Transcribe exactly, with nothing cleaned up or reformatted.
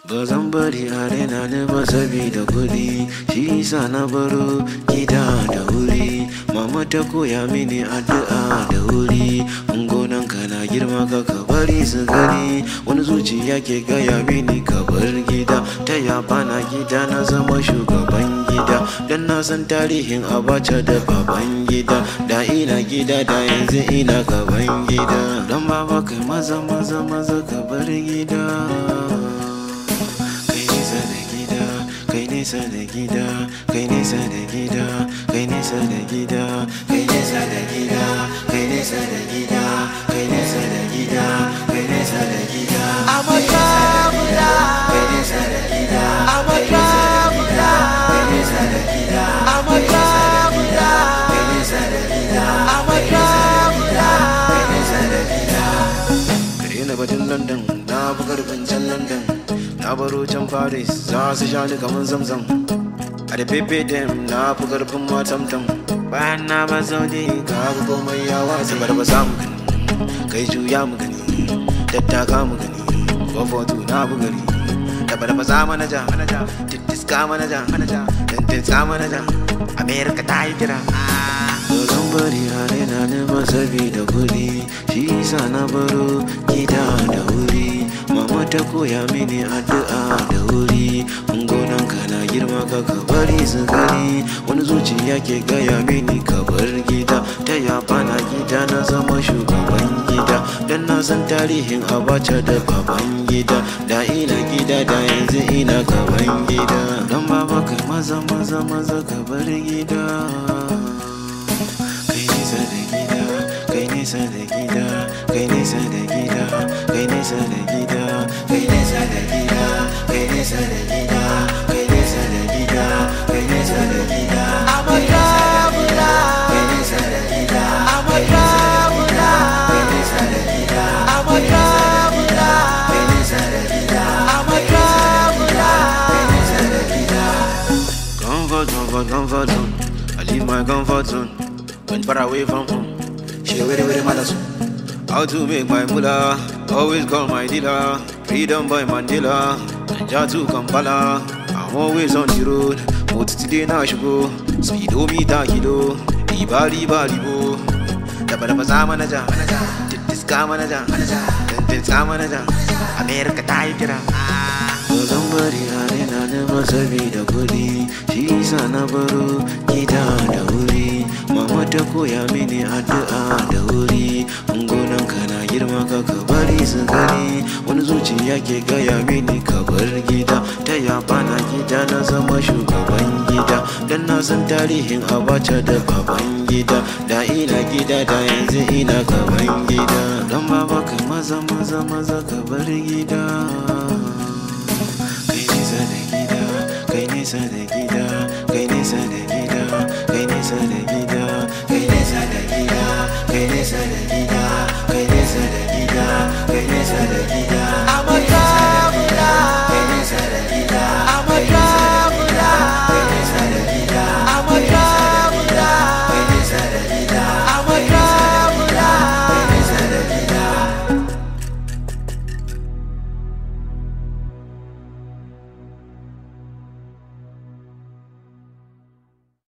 Ba zan bari a raina ni ba sabida kuɗi, shi yasa na baro gida da wuri. Mama ta koya mini addu'a da wuri, in gonan ka na girma ka ka bari su gani. Wani zuciya ke gaya mini ka bar gida, ta ya bana gida na zama shugaban gida. Dan na san tarihin Abacha da baban gida, da ina gida da yanzu ina gaban gida. Dan baba kai maza maza maza ka bar gida. Kai nesa da gida, kai nesa da gida, kai nesa da gida, kai nesa da gida, kai nesa da gida, kai nesa da gida, kai nesa da gida. I'm a traveler. Kai nesa da gida. I'm a traveler. Kai nesa da gida. I'm a traveler. Kai nesa da gida. I'm a traveler. Kai nesa da gida. Kare na batun London, na bugar bancan London. Na baro can Paris, za su sha ni kamar zamzam. A da pepe dem na fi karfin matamtam. Bayan na ba Saudi, ka haka komai ya wasu. Barba za mu gani, kai juya mu gani, tattaka mu gani. Bafotu na bugari, da barba za manaja, tittiska manaja, tantiska manaja. Amerika ta yi kira. Ba zan bari a raina ni ba sabida kuɗi, shi yasa na baro gida da wuri. Mama ta koya mini addu'a da wuri, in gonan ka na girma ka ka bari su gani. Wani zuciya ke gaya mini ka bar gida, ta ya bana gida na zama shugaban gida. Dan na san tarihin Abacha da baban gida, da ina gida da yanzu ina gaban gida. Dan baba kai maza maza maza ka bar gida. Kai nesa da gida, kai nesa da gida, kai nesa da gida, kai nesa da gida, kai nesa da gida, kai nesa da gida, kai nesa da gida, kai nesa da gida. I'm a traveler. Kai nesa da gida. I'm a traveler. Kai nesa da gida. I'm a traveler. Kai nesa da gida. I'm a traveler. Kai nesa da gida. Comfort, comfort, comfort zone. I leave my comfort zone. Went far away from home. She very very mad as how to make my moolah. Always call my dealer. Freedom by Mandela. Nanja to Kampala. I'm always on the road. Moti today na shugo. Speedometer kilo. Liba liba libo. Daba daba za manaja. Tittiska manaja. Tantiska manaja. Amerika ta yi kira. Ba zan bari a raina ni ba sabida kuɗi, shi yasa na baro gida da wuri. Mama ta koya mini addu'a da wuri, in gonan ka na girma ka ka bari su gani. Wani zuciya ke gaya mini ka bar gida, ta ya bana gida na zama shugaban gida. Dan na san tarihin Abacha da baban gida, da ina gida da yanzu ina gaban gida. Dan baba kai maza maza maza ka bar gida. Kai nesa da gida, kai nesa da gida, kai nesa da gida, kai nesa da gida.